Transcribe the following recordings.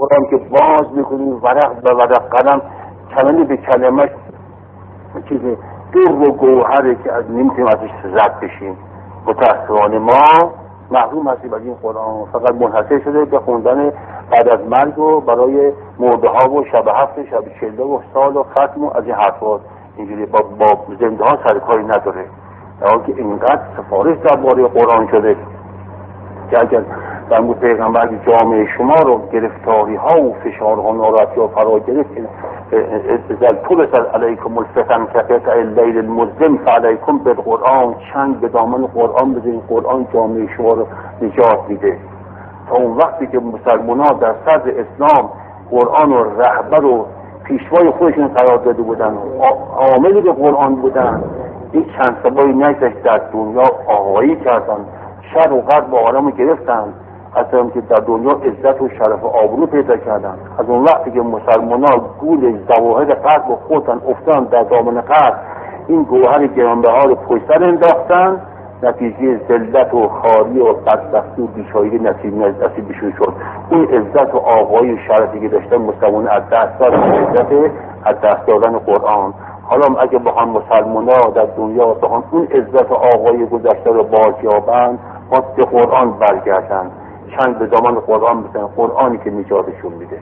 قرآن که باز میکنیم ورق به ورق، قلم کلمه به کلمه چیزی در و گوهره که از نمیتونیم ازش رد بشیم. متاسفانه ما محروم هستیم از این قرآن، فقط منحصر شده به خوندن بعد از مرگ و برای مرده ها و شب هفت شب چله و سال و ختم و از این حرفات اینجوری با زنده ها سرکاری نداره. در که اینقدر سفارش درباره قرآن شده که اگر در مورد پیغمبر جامعه شما رو گرفتاری ها و فشارها ناراحتی ها فرا گرفت، اذا طلسل علیکم الفتن کقطع اللیل المظلم فعلیکم بالقرآن، چنگ به دامن قرآن بزنید، قرآن جامعه شما رو نجات میده. تا اون وقتی که مسلمان ها در صدر اسلام قرآن و رهبر و پیشوای خودشون قرار داده بودن، عاملی به قرآن بودن، این چند سبایی نگذشت در دنیا آقایی کردن، شر و غرب و عالم رو گرفتن، اصلا که در دنیا عزت و شرف و آبرو پیدا کردن. از اون وقتی که مسلمان ها گول ظواهر غرب و خودن افتادن در دامن غرب، این گوهر گرانبها رو پشت سر انداختن، نتیجه ذلت و خاری و بدبختی و بیچارگی نصیبشون شد. اون عزت و آقایی و شرفی که داشتن مسلمان از دست دادن، عزت از دست دادن قرآن. حالا اگه بخوان مسلمان ها در دنیا بخوان اون عزت و آقایی گذشته رو بازیابند، باید به قرآن برگردن، چند به دامن قرآن بزنن، قرآنی که نجاتشون میده.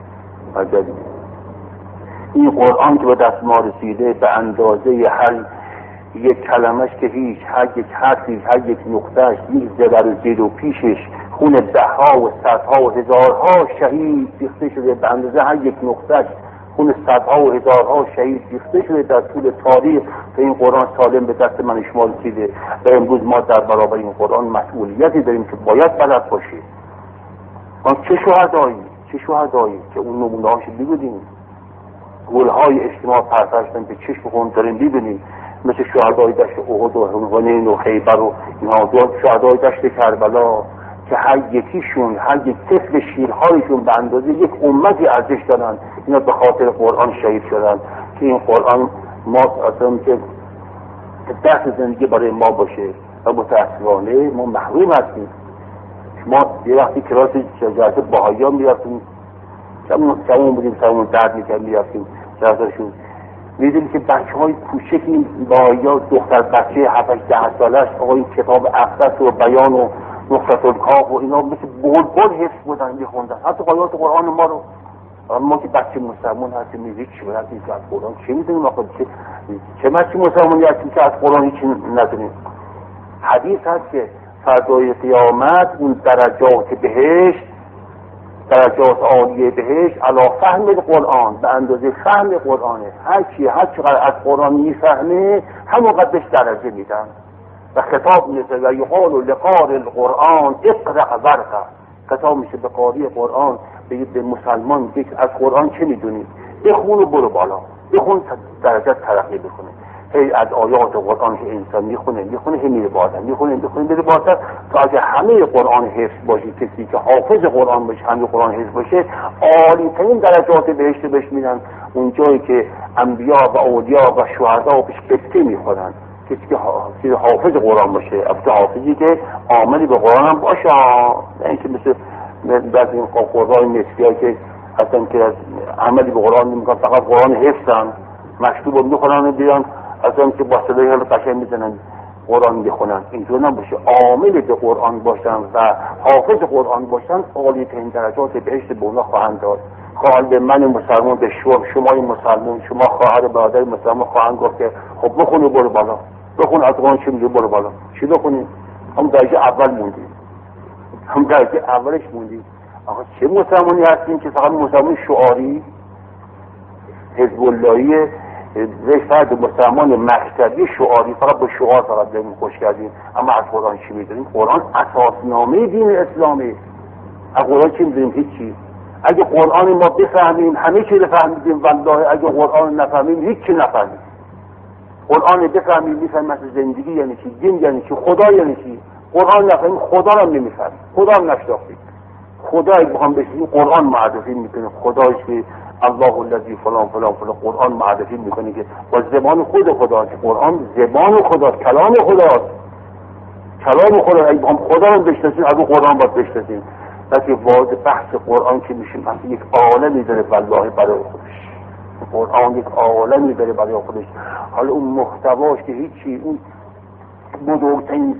این قرآن که به دست ما رسیده به اندازه هر یک کلمش که هیچ، هر یک حرفی، هر یک نقطهش، یک زبر و زیر و پیشش خون دهها و صدها و هزارها شهید ریخته شده، به اندازه هر یک نقطهش خون صدها و هزارها شهید ریخته شده در طول تاریخ که این قرآن سالم به دست من شما رسیده. و امروز ما در برابر این قرآن مسئولیتی داریم که باید بلد باشیم. ما چه شهدایی که اون نمونه هاشو ببینیم، گلهای اجتماع پرتشتن به چشم خون داریم ببینیم، مثل شهدای دشت احد و حنین و خیبر و اینها، شهدای دشت کربلا که هر یکیشون، هر یک طفل شیرهایشون به اندازه یک امتی ارزش دارن، اینا به خاطر قرآن شهید شدن. که این قرآن ما اصلا که درس زندگی برای ما باشه و متاسفانه ما محروم هستیم. ما یه وقتی کلاس جلسه بهایی ها میرفتیم، کمون بودیم، سرمون درد میکرد، میرفتیم جلسهشون، میدونیم که بچه های کوچکی بهایی ها، دختر بچه 7-10 سالش، آقا این کتاب اقدس و بیان و نقطة الکاف و اینا مثل بلبل حفظ بودن میخوندن، حتی آیات قرآن ما رو. ما که بچه مسلمان هستیم میگه چی باید این که از قرآن چی میدونیم؟ آخه چه بچه مسلمانی هستیم که از قرآن هیچی ندونیم؟ حدیث هست که فردای قیامت اون درجات بهشت، درجات عالیه بهشت علی فهم قرآن، به اندازه فهم قرآنه. هر چقدر از قرآن میفهمه همونقدر بهش درجه میدن. و خطاب میشه و یقال لقاری القرآن اقرأ ورقه، خطاب میشه به قاری قرآن، به مسلمان بگه از قرآن چه میدونی؟ بخون و برو بالا، بخون درجات ترقی بکنه. هی از آیات قرآن که انسان میخونه هی میره بالا، میخونه میره بالا، تا اگه همه قرآن حفظ باشه، کسی که حافظ قرآن باشه، همه قرآن حفظ باشه، عالی ترین درجات بهشت بهش میدن. اون جایی که انبیا و اولیا و شهدا بهش قطعه میخورن. کسی که حافظ قرآن باشه، البته حافظی که عاملی به قرآن هم باشه، نه اینکه مثل بعضی این قرآن مصری‌ها که اصلا که از عملی به قرآن نمیکنن، فقط قرآن حفظن، مکتوب میخونن و بیان اصلا که با صدای حال قشنگ میزنن قرآن میخونن. اینطور نباشه، عامل به قرآن باشن و حافظ قرآن باشن، عالی ترین درجات بهشت به اونا خواهند داد. خواهد به من مسلمان، به شمای مسلمان، شما خواهر برادر مسلمان خواهند گفت که خب بخون و برو بالا، بخون از قرآن چی میگه برو بالا. چی بخونیم؟ هم درجه اول موندیم، هم درجه اولش موندیم. آخه چه مسلمانی هستیم که فقط مسلمان شعاری حزب اللهی، فرد مسلمان مکتبی شعاری، فقط با شعار فقط داریم خوش کردیم، اما از قرآن چی میدونیم؟ قرآن اساسنامه دین اسلامی. از قرآن چی میدونیم؟ هیچی. اگه قرآن ما بفهمیم همه چی رو فهمیدیم، والله اگه قرآن نفهمیم هیچی نفهمیم. قرآن بفهمیم میفهمیم مثل زندگی یعنی چی، دین یعنی چی، خدا یعنی چی. قرآن نفهمیم خدا رو نمیفهمیم، خدا رو نشناختیم. خدا اگه بخوام بشیم قرآن معرفی میکنه، خدایش که الله الذی فلان فلان فلان، قرآن معرفی میکنه که با زبان خود خدا، که قرآن زبان خداست، کلام خداست، کلام خدا. اگه بخوام خدا رو بشناسیم از اون قرآن باید بشناسیم. که وارد بحث قرآن که میشیم مثلا یک عالمی داره والله برای خودش، قرآن یک عالمی داره برای خودش. حالا اون محتواش که هیچی، اون بزرگترین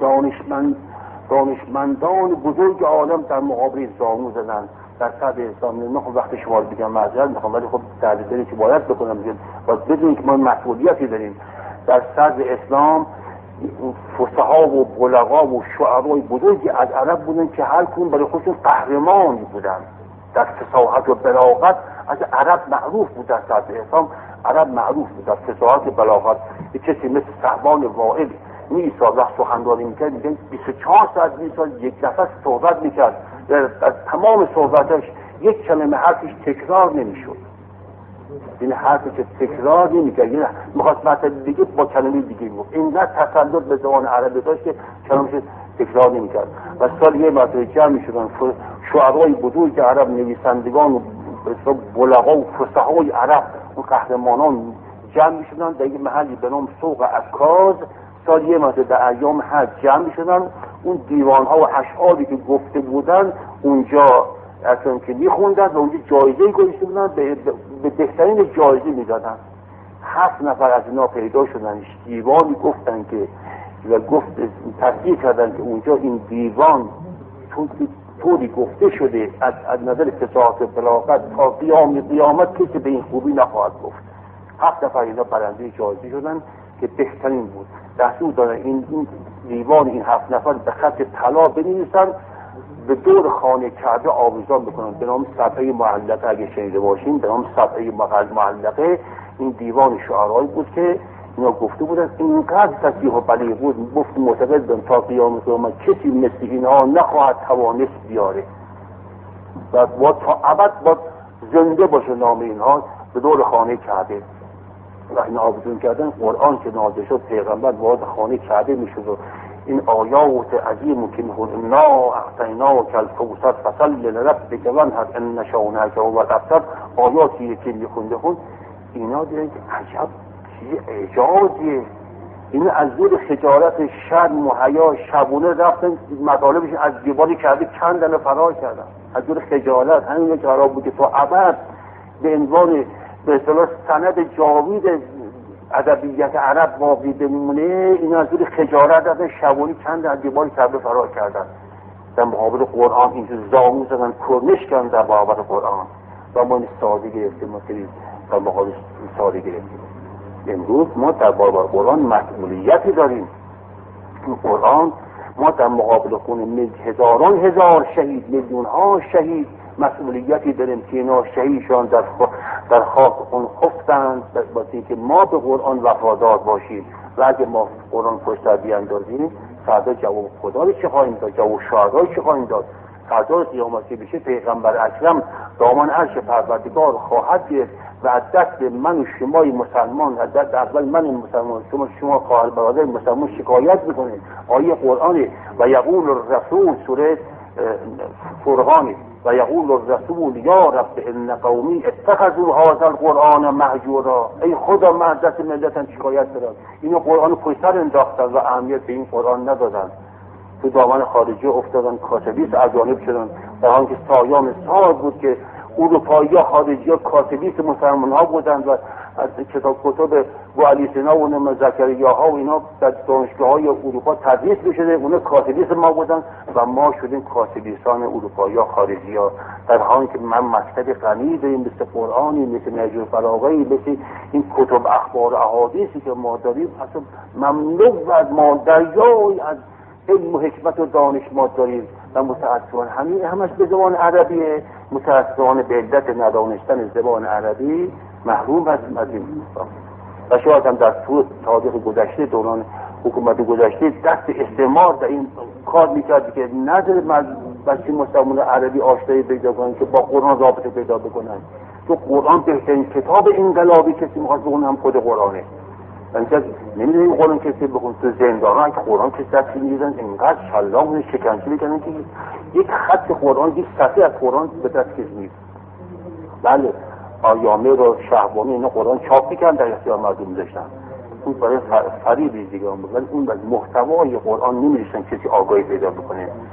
دانشمندان بزرگ عالم در مقابل زانو زدن در صدر اسلام. نمیخوام وقت شما رو بگم، معذرت میخوام، ولی خب درد دلی که باید بکنم، باید بدونید که ما مسئولیتی داریم. در صدر اسلام فصحا و بلغا و شعرای بزرگی از عرب بودن که هر کدوم برای خودشون قهرمان بودن در فصاحت و بلاغت. از عرب معروف بود، در صدر اسلام عرب معروف بود در فصاحت و بلاغت. یه کسی مثل صحبان وائل می‌ایستاد وقت سخنرانی می‌کرد، میگن 24 ساعت یک نفس صحبت می‌کرد، در تمام صحبتش یک کلمه حرفش تکرار نمی‌شد. این حرفی که تکرار نمی‌کرد، یعنی می‌خواست مطلب دیگه با کلمه دیگه میگفت. اینقدر تسلط به زبان عربی داشت که کلمه‌اش تکرار نمی‌کرد. و سال یه مرتبه جمع می‌شدن شعرای بزرگ عرب، نویسندگان و بلغا و فصحای عرب، اون قهرمانان جمع می‌شدن در یک محلی به نام سوق عکاظ. سال یه مرتبه در ایام حج جمع می‌شدن، اون دیوان‌ها و اشعاری که گفته بودن اونجا اصلا که می‌خوندن و اونجا جایزه‌ای گذاشته بودن، به بهترین جایزه می‌دادن. 7 نفر از اینا پیدا شدن، دیوانی گفتن که و تصدیق کردن که اونجا این دیوان طوری گفته شده از نظر فصاحت و بلاغت تا قیامت کسی به این خوبی نخواهد گفت. 7 نفر اینا برنده جایزه شدن که بهترین بود. دستور دادن این دیوان این 7 نفر به خط طلا بنویسن، به دور خانه کعبه آویزان بکنن به نام صفحه معلقه. اگه شنیده باشین به نام صفحه معلقه این دیوان شعرایی بود که اینا گفته بودن. اینقدر فصیح و بلیغ بود، گفت معتقدن تا قیامت کسی مثل اینها نخواهد توانست بیاره و تا ابد با زنده باشه نام اینها به دور خانه کعبه. و این آویزون کردن. قرآن که نازل شد پیغمبر وارد خانه کعبه میشد و این آیات عظیم که میخوند انا اعطیناک الکوثر فصل لربک وانحر ان شانئک هو الابتر، آیاتی که میخونده اینا دیدن که عجب چیز اعجازیه. این از زور خجالت شرم و حیا شبونه رفتن مطالبشون از دیواری کعبه کندن و فرار کردن از زور خجالت. همین که قرار بود که تا ابد به عنوان به اصطلاح سند جاوید ادبیات عرب باقی بمونه، اینا از زور خجالت رفتن شبونه کندن از دیواری کعبه فرار کردن. در مقابل قرآن اینجور زانو زدن، کرنش کردن در مقابل قرآن و ما این ساده گرفتیم. ما در مقابل ساده گرفتیم. امروز ما در برابر قرآن مسئولیتی داریم. این قرآن ما در مقابل خون هزاران هزار شهید، میلیون ها شهید مسئولیتی داریم که اینا شهیدشان در خاک خون خفتند، واسه که ما به قرآن وفادار باشیم. و اگه ما قرآن پشت بیاندازیم فردا جواب خدا رو چه خواهیم داد، جواب شهدا چه خواهیم داد. فردا قیامت که بشه پیغمبر اکرم دامن عرش پروردگار خواهد گرفت و از دست من و شمای مسلمان، از دست اول من مسلمان شما خواهر برادر مسلمان شکایت میکنید. آیه قرآن و یقول الرسول سوره فرقان و یقول الرسول یا رب ان قومی اتخذوا هذا القرآن مهجورا. ای خدا من از دست ملتم شکایت دارم، اینو قرآن پشت سر انداختن و اهمیت به این قرآن ندادن، تو دامن خارجی افتادن، کاتبیس اجانب شدن، در حالی که سایان سال بود که اروپایی ها خارجی ها کاتبیس مسلمان ها بودند و از کتاب با علی سینا و زکریا ها و اینا در دانشگاه های اروپا تدریس میشده، اونا کاتبیس ما بودن و ما شدیم کاتبیسان اروپایی ها خارجی ها. در حالی که من مکتب غنی داریم مثل قرآنی، مثل نهج البلاغه، مثل این کتب اخبار احادیثی که ما داریم، اصلا مملو از ما دریای از علم و حکمت و دانش ما داریم و متاسفانه همش به زبان عربیه. متاسفانه به علت ندانستن زبان عربی محروم هستیم از این. و شاید هم در تاریخ گذشته، دوران حکومت گذشته، دست استعمار در این کار میکرد که نظر بچه مسلمان عربی آشنایی پیدا کنن که با قرآن رابطه پیدا بکنن. تو قرآن بهترین کتاب انقلابی کسی میخواد بخونه هم خود قرآنه. انجاز نمیدونی این قرآن کسی بخون. تو زندان که قرآن کسی دستی میدیدن اینقدر شلاق شکنجه میکنن که یک خط قرآن، یک صفحه از قرآن به دست کسی نیست. بله آیامه رو شهبانی اینا قرآن چاپ میکنن در اختیار مردم میذاشتن، اون برای فریبی دیگه، ولی اون محتوای قرآن نمیذاشتن کسی آگاهی پیدا بکنه.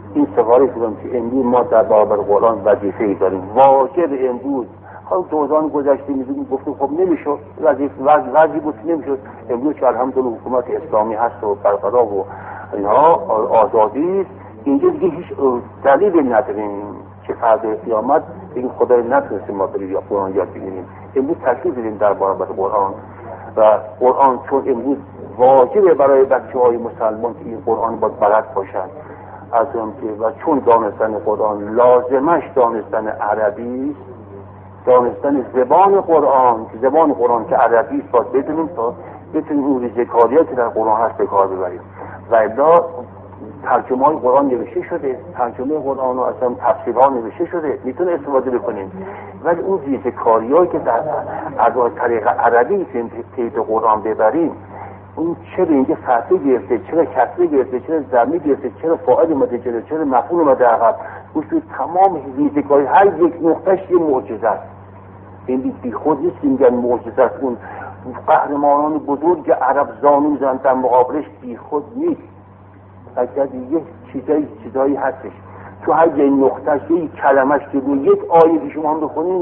این سفارش دارم که امروز ما در برابر قرآن وظیفه‌ای داریم. واجب امروز حالا دوران گذشته می‌دونیم گفتیم خب نمیشد، وضعی بود نمیشد. امروز که الحمدلله حکومت اسلامی هست و برقرار و اینها آزادی است، اینجا دیگه هیچ دلیلی نداریم که فرد قیامت بگیم خدای نتونستیم ما بریم یا قرآن یاد بگیریم. امروز تکلیف داریم در برابر قرآن و قرآن چون امروز واجبه برای بچه‌های مسلمان که این قرآن باید بلد باشن از اون که و چون دانستن قرآن لازمش دانستن عربی، دانستن زبان قرآن که عربی است باید بدونیم تا بتونیم اون ریزه‌کاری‌ها که در قرآن هست به کار ببریم. و الا ترجمه های قرآن نوشته شده، ترجمه قرآن و اصلا تفسیرها نوشته شده، میتونه استفاده بکنیم، ولی اون ریزه‌کاری‌هایی که از طریق عربی که قرآن ببریم، اون چرا اینجا فتحه گرفته، چرا کسره گرفته، چرا ضمیر گرفته، چرا فاعل اومده جلو، چرا مفعول اومده عقب، اون تمام ریزه‌کاری هر یک نقطه‌اش یه معجزه است. این بی خود نیست که میگن معجزه است. اون قهرمانان بزرگ عرب زانو میزنن در مقابلش، بی خود نیست. اگر یه چیزایی هستش تو هر یه نقطه‌اش یه کلمه‌اش که روی یک آیه که شما هم بخونین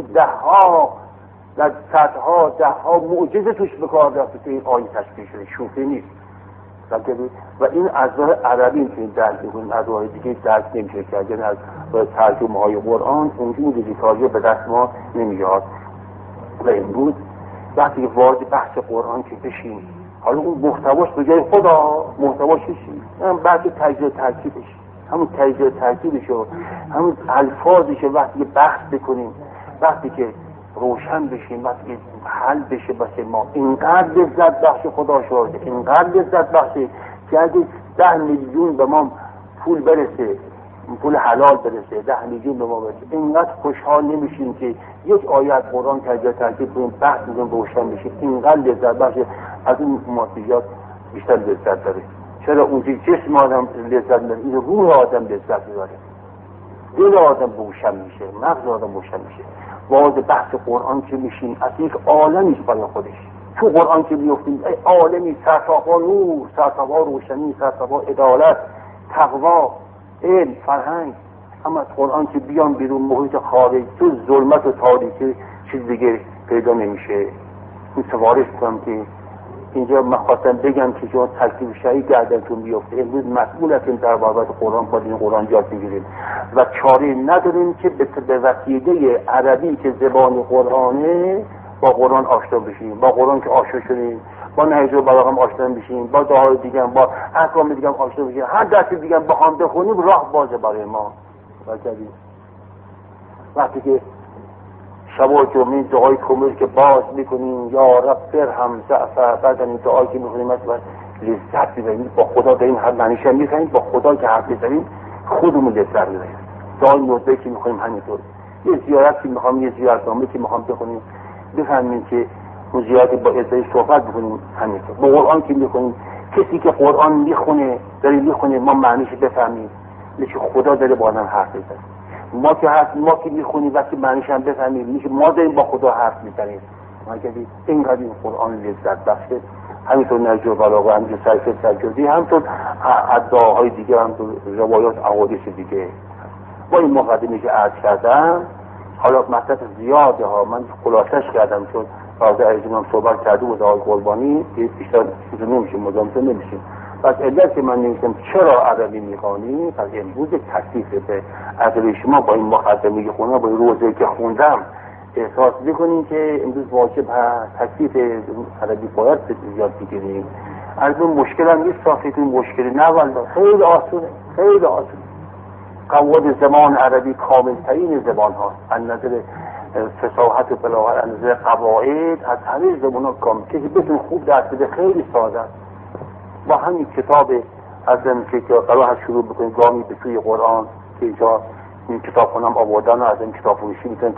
ده ها معجزه توش به کار رفته که این آیه تشکیل شده، شوخی نیست. و این از راه عربی میتونید درک بکنید، از راه دیگه درک نمیشه کرد. یعنی از ترجمه های قرآن اونجور دیجیتالی به دست ما نمیاد. و امروز وقتی که وارد بحث قرآن که بشیم، حالا اون محتواش به جای خدا محتواش چیه؟ هم بعد تجزیه ترکیبش، همون تجزیه ترکیبش و همون الفاظش وقتی که بحث بکنیم، وقتی که روشن بشیم، وقتی که حل بشه واسه ما، اینقدر لذت بخش خدا شده، اینقدر لذت بخشه که اگه 10 میلیون به ما پول برسه، پول حلال برسه، 10 میلیون به ما برسه، اینقدر خوشحال نمیشیم که یک آیت قرآن تجزیه ترکیب کنیم، بحث می‌کنیم، روشن بشه. اینقدر لذت بخشه، از این مادیات بیشتر لذت داره. چرا اونجا جسم آدم لذت می‌بره، این روح آدم لذت می‌بره، دل آدم روشن میشه، مغز آدم روشن میشه. وارد بحث قرآن که میشیم، از یک عالمی است برای خودش. تو قرآن که میفتیم عالمی سرتاپا نور، سرتاپا روشنی، سرتاپا عدالت، تقوا، علم، فرهنگ. اما از قرآن که بیان بیرون محیط خارج تو ظلمت و تاریکی چیز دیگه پیدا نمیشه. این سوارش کنم که اینجا مخواستم بگم که شما تکلیف شایی گردنتون بیفته. امروز مسئول هستیم در بابت قرآن، باید این قرآن یاد بگیریم و چاره نداریم که به وسیله عربی که زبان قرآنه با قرآن آشنا بشیم. با قرآن که آشنا شدیم، با نهج البلاغه هم آشنا بشیم، با دعای دیگه هم، با احکام دیگه هم آشنا بشیم، هر درسی دیگه هم بخوام بخونیم راه بازه برای ما. وقتی که شب و جمعه دعای کامل که باز میکنیم یا رب برهم ضعف، بعد این دعایی که میکنیم مثلا لذت میبریم، با خدا داریم هر معنیش هم میکنیم، با خدا که حرف میزنیم خودمون لذت میبریم. دعای نوبه که میکنیم همینطور، یه زیارت که میخوام، یه زیارتنامه که میخوام بخونیم، بفهمیم که اون زیارت با ازای صحبت بکنیم همینطور. با قرآن که میکنیم، کسی که قرآن میخونه داره میخونه ما معنیش بفهمیم، میشه خدا داره با آدم حرف میزنه. ما که میخونیم وقتی معنیش هم بفهمیم، میشه ما داریم با خدا حرف میزنیم. ما که اینقدر این قرآن لذت بخشه. همینطور نهج البلاغه، همینطور صحیفه سجادی، همینطور ادعاهای دیگه، همینطور روایات احادیث دیگه. با این مقدمه که عرض کردم، حالا مطلب زیاده ها، من خلاصش کردم چون بعضی از من صحبت کرده بود آقای قربانی، بیشتر چیز نمیشه، مزاحمت نمیشه. پس علت که من نمیشم چرا عربی میخوانی، پس امروز تکلیف به عربی شما با این مقدمه که خوندم، با این روزه که خوندم احساس بکنین که امروز واجب هست تکلیف عربی باید یاد بگیریم. عربی مشکل هم نیست، فکر مشکلی نه، والله خیلی آسونه، خیلی آسونه. قواعد زبان عربی کامل ترین زبان هاست از نظر فصاحت و بلاغت، از نظر قواعد از همه زبان ها کامل. کسی بتون خوب درس بده خیلی ساده است. با همین کتاب از این که قرار هست شروع بکنید گامی به سوی قرآن که اینجا این کتاب خونم آوردن و از این کتاب فروشی میتونید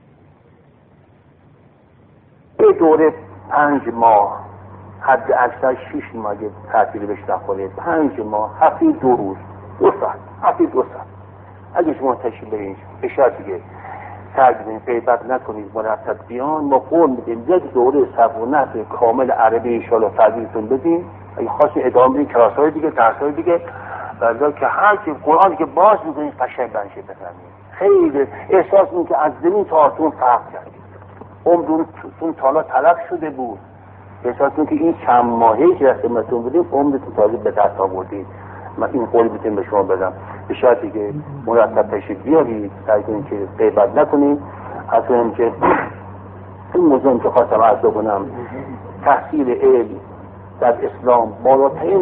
یه دوره 5 ماه حد اکثر 6 ماه اگه تعطیل بهش نخوره، 5 ماه هفته 2 روز 2 ساعت، هفته 2 ساعت اگه شما تشریف برید به شرطی که سعی کنید غیبت نکنید مرتب بیان، ما قول میدیم یک دوره صرف و نحو کامل عربی ان شاءالله تدریستون بدیم. اگه خواستید ادامه بدید کلاس‌های دیگه، درس‌های دیگه، برای که هر کی قرآن که باز میکنید قشنگ بنشه بفهمید. خیلی احساس میکنید که از زمین تا آسمون فرق کرد، عمرتون تالا تلف شده بود، احساس میکنید که این چند ماهی که دستمتون بودیم عمرتون تازه به دست آوردید. من این قولی میتونم به شما بدم، به شرطی که مرتب تشریف بیارید، سعی کنید که غیبت نکنید. اصلا که این موضوع که خواستم عرض کنم، تحصیل علم در اسلام بالاترین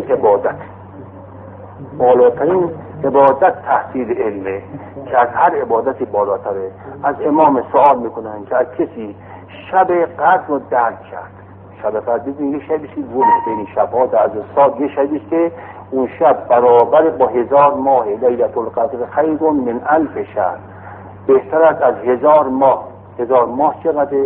عبادت تحصیل علمه که از هر عبادتی بالاتره. از امام سوال میکنن که از کسی شب قدر رو درک کرد. شب قدر دیدین یه شبیشی گونه بین شبها در سال، یه شبیش که اون شب برابر با 1000 ماه، لیلة القدر خیر من 1000 شهر، بهتر است از 1000 ماه. 1000 ماه چقدر؟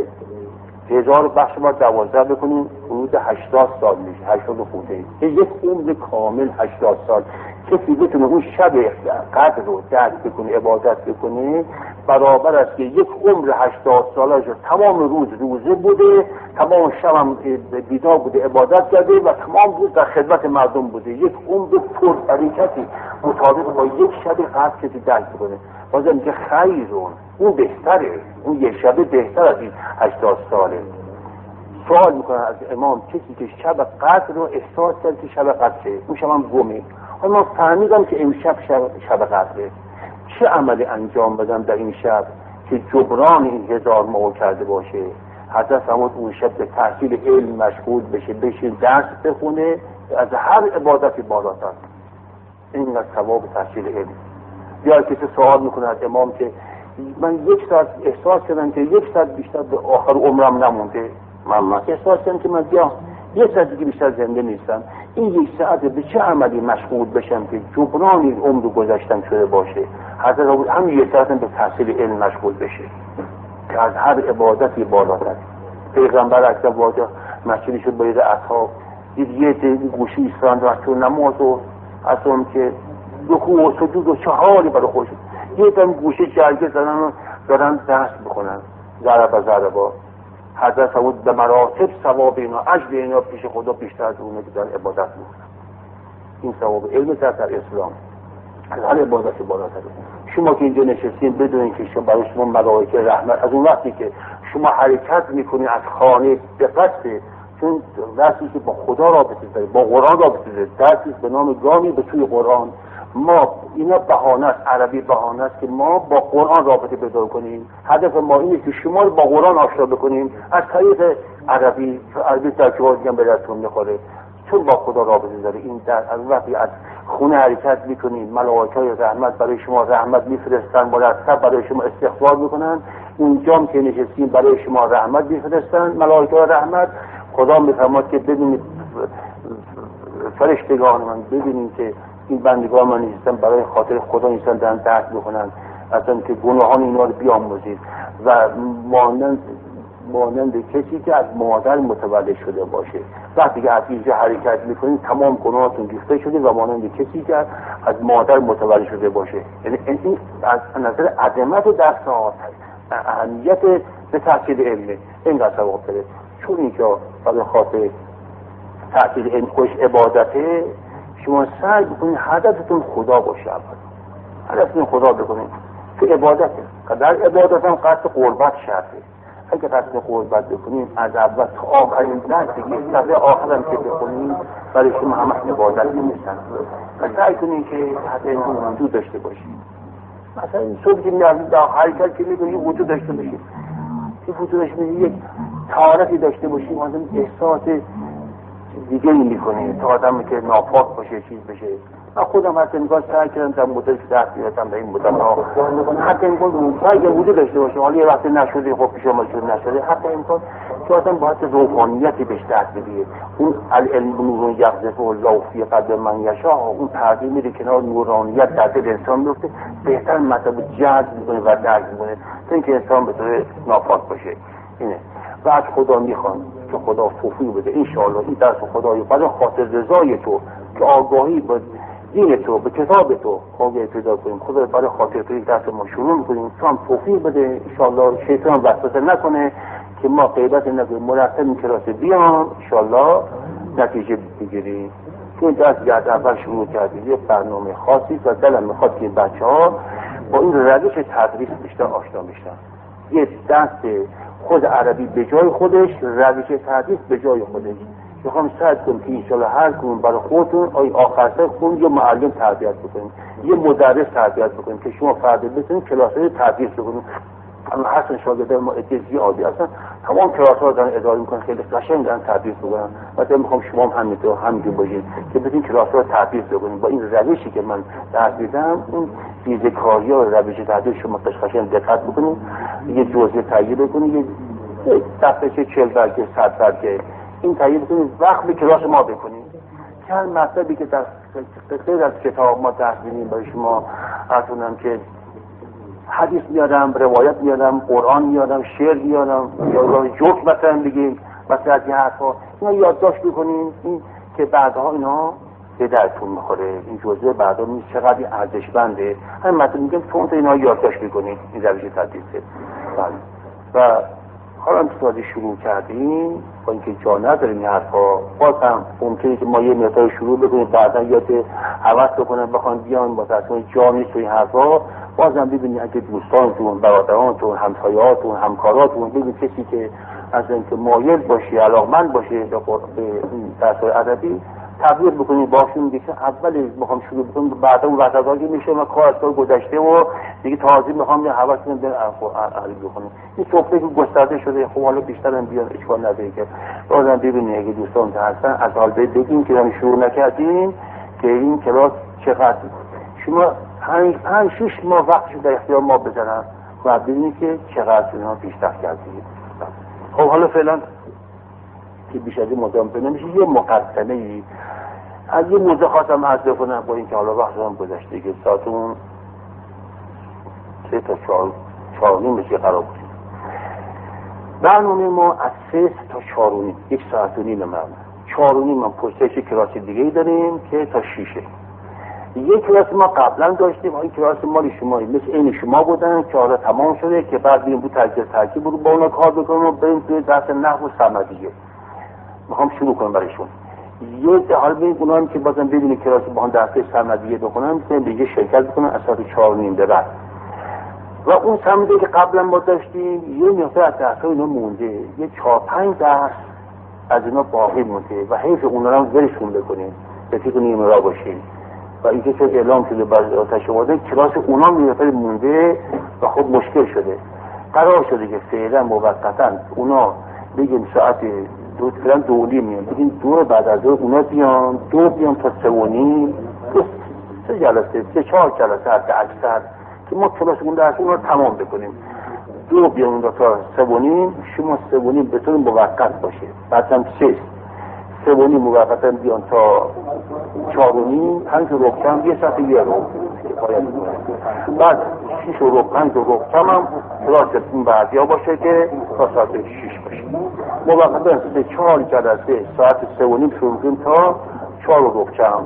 1000 بخش ما 12 بکنیم حدود 80 سال میشه، 80 خورده. یک عمر کامل 80 سال کسی بتونه اون شب قدر رو درک بکنه، عبادت بکنه، برابر است که یک عمر 80 ساله جو تمام روز روزه بوده، تمام شب هم بیدار بوده، عبادت کرده و تمام روز در خدمت مردم بوده. یک عمر پر برکتی مطابق با یک شب قدر کسی درک بکنه. بازم که خیرون، اون بهتره، اون یک شبه بهتر از این 80 ساله. سوال میکنن از امام کسی که شب قدر رو احساس کرد که شب قدره، اون شب هم گمه، اما فهمیدم که امشب شب قدره، چه عملی انجام بدم در این شب که جبران این 1000 ماه کرده باشه؟ حضرت فرمود اون شب به تحصیل علم مشغول بشه درس بخونه، از هر عبادتی بالاتر. این از ثواب تحصیل علم. یا کسی سوال میکنه از امام که من یک ساعت احساس کردم که یک ساعت بیشتر به آخر عمرم نمونده، من احساس کردم که من یک ساعت دیگه بیشتر زنده نیستم، این یک ساعت به چه عملی مشغول بشم که جبران این عمر گذشتم شده باشه؟ حضرت بود همین یک ساعت به تحصیل علم مشغول بشه که از هر عبادتی بالاتر. پیغمبر اکرم واجه مسجدی شد باید اصحاب دید یه گوشی ایستان و تو نماز و اصلا که رکوع و سجود و چه حالی برای خودشون، یه دم گوشی جرگه دارن درس بخونن ضربا. حضرت فرمود به مراتب ثواب اینا، اجر اینا پیش خدا بیشتر از اونه که در عبادت میکنن. این ثواب علم در اسلام از هر عبادتی بالاتره. شما که اینجا نشستین بدونین که شما برای شما ملائکه رحمت از اون وقتی که شما حرکت میکنین از خانه به قصد، چون درسی که با خدا رابطه داره، با قرآن رابطه داره، درسی به نام گامی به توی قرآن. ما اینا بهانه است، عربی بهانه است که ما با قرآن رابطه پیدا کنیم. هدف ما اینه که شما رو با قرآن آشنا بکنیم از طریق عربی در که دیگه به دستون میخوره، چون با خدا رابطه داره. این در از وقتی از خونه حرکت میکنین، ملائکه رحمت برای شما رحمت میفرستن، مرتب برای شما استقبال میکنن. اونجا که نشستین برای شما رحمت میفرستن ملائکه رحمت. خدا میفرماد که ببینید فرشتگان من، ببینید که این بندگان من نیستن برای خاطر خدا نیستن دارن درس بخونن، اصلا که گناهان اینا رو بیاموزید و مانند کسی که از مادر متولد شده باشه. وقتی که از اینجا حرکت میکنید تمام گناهاتون ریخته شده و مانند کسی که از مادر متولد شده باشه. یعنی این از نظر عظمت و درسات اهمیت به تحصیل علمه اینقدر ثواب داره، چون اینجا برای خاطر تحصیل علم خوش عبادته. شما سعی بکنید هدفتون خدا باشه، هدفتون خدا بکنید که عبادته. در عبادت هم قصد قربت شرطه. اگه قصد قربت بکنید از اول تا آخرین درسی که صفحه آخرم که بکنید برای شما همه عبادت نیستن. و سعی کنید که حتی این وجود داشته باشید. مثلا این صبح که میاد در حرکت که میکنید وجود داشته باشید، این وجود داشته باشید، یک طهارتی داشته باشید، مثلا احساس دیگه میکنه تا آدمی که ناپاک باشه چیز بشه. من خودم حتی نگاه سعی کردم در مدل که درس میرسم در این مدل حتی امکان سعی که وجود داشته باشه، حالا یه وقت نشده خب پیش ما شده نشده، حتی امکان که آدم باید روحانیتی بهش دست بگیره. اون العلم نور یقذف الله فی قلب من یشاء، اون پرده میره کنار، نورانیت در دل انسان میفته، بهتر مطلب جذب میکنه و درک میکنه تا اینکه انسان به طور ناپاک باشه. اینه و از خدا میخوان که خدا توفیق بده انشاءالله این درس خدایی برای خاطر رضای تو که آگاهی به دین تو، به کتاب تو آگاهی پیدا کنیم. خدا برای خاطر تو این درس ما شروع میکنیم، تو هم توفیق بده انشاءالله، شیطان وسوسه نکنه که ما غیبت نکنیم، مرتب این کلاس بیام انشاءالله نتیجه بگیریم. که این درس از اول شروع کردیم یه برنامه خاصی و دلم میخواد که این بچه‌ها با این روش تدریس بیشتر آشنا بشن. یه دست خود عربی به جای خودش، روش تدریس به جای خودش. میخوام سعی کنم که انشالله هر کدوم برای خودتون آخر سر خودتون یه معلم تربیت بکنید، یه مدرس تربیت بکنید که شما فردا بتونید کلاس‌های تدریس بکنید. اما حسن شاگردان ما اتفاقی عادی هستن، تمام کلاس‌ها دارن اداره میکنن، خیلی قشنگ دارن تدریس میکنن. مثلا میخوام شما هم همینطور باشید که بتونید کلاس‌ها رو تدریس بکنید با این روشی که من درس میدم. اون ریزکاری‌ها و روش تدریس شما قشنگ دقت بکنید، یه جزء تهیه بکنید، یه دفترچه 40 برگه 100 برگه این تهیه بکنید، وقت به کلاس ما بکنید. چند مطلبی که در غیر از کتاب ما درس میدیم برای شما ارزونم که حدیث میادم، روایت میادم، قرآن میادم، شعر میادم، یا جوک مثلا بگیم، مثلا از این حرفا اینا یادداشت بکنین، این که بعدها اینا به درتون میخوره. این جزء بعدا نیست چقدر ارزشمنده. همین مثلا میگم تو اینا یادداشت بکنین، این روش تدریسه. و حالا هم تازه شروع کردیم با اینکه جا نداریم این حرفا، باز هم ممکنه که ما یه مقدار شروع بکنیم بعدا یاد حوض بکنن بخوان بیان با اصلا جا نیست توی این حرفا. باز هم ببینید اگه دوستانتون، برادرانتون، همسایه‌هاتون، همکاراتون، ببینید کسی که از اینکه مایل باشه، علاقمند باشه به درس‌های ادبی تبلیغ بکنید باشون، دیگه اول میخوام شروع بکنم بعدا اون وقت‌ها که میشه ما کار از گذشته و دیگه تازه میخوام یه حواس کنم به علی بکنم. این صحبتی که گسترده شده خب حالا بیشتر هم بیان اشکال نداره که بازم ببینید اگه دوستان هستن از حال بگیم که ما شروع نکردیم که این کلاس چقدر شما 5-6 ماه وقتش در اختیار ما بذارن و ببینید که چقدر شما پیشرفت کردید. خب حالا فعلا که بیش از این مدام نمیشه یه مقدمه‌ای از یه موضوع خواستم عرض کنم با اینکه حالا وقتم گذشته که ساعتون 3 تا 4 بشه قرار بود. برنامه ما از 3 تا 4 1 ساعت و نیم من 4 من پرسش کلاس دیگه داریم که تا 6. یک کلاس ما قبلا داشتیم، این کلاس مال شمایی مثل این شما بودن که حالا تمام شده که بعد بیم بود ترکیب بود با اونا کار بکنم و بریم توی درس نحو و صمدیه میخوام شروع کنم برایشون. یه حال ببین اونا هم که بازم ببینه کلاس با هم درس صمدیه بکنن میتونن دیگه شرکت بکنن از ساعت 4 به بعد. و اون صمدیه که قبلا ما داشتیم یه مقدار از درس‌ها اینا مونده، یه 4-5 درس از اینا باقی مونده و حیف اونا رو ولشون بکنیم به فکر نیم را باشیم. و اینکه چون اعلام شده برای آتش آبادان کلاس اونا میرفت مونده و خب مشکل شده. قرار شده که فعلا موقتا اونا بگیم ساعت 2 میان، بگیم 2 بعد از 2 اونا بیان، 2 بیان تا 3:30 3 جلسه 4 جلسه حتی اکثر که ما کلاس اون درس اونا رو تمام بکنیم. 2 بیان تا 3:30 شما 3:30 به طور موقت باشه، بعد هم 3:30 موقتا بیان تا 4:30 5 و ربع کم 1 ساعت یه رو کفایت میکنه. بعد 6 و ربع 5 و ربع کم هم کلاس این بعدیا باشه که تا ساعت 6 باشه. موقتا 4 جلسه ساعت 3:30 شروع کنیم تا 4 و ربع کم.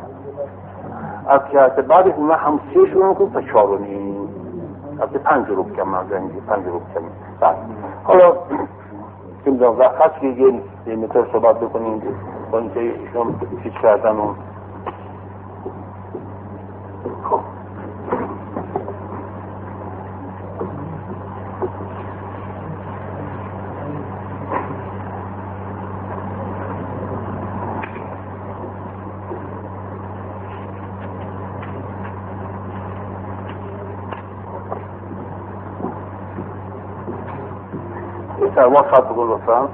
از که بعدش ما هم 3 شروع کنیم تا 4:30 از 5 و ربع کم مازنگی 5 و ربع کم. بعد حالا این دو وقت که یه متر صحبت بکنیم با اینکه ایشون پیچ کردن و خب سلوات خط بکن لطفا.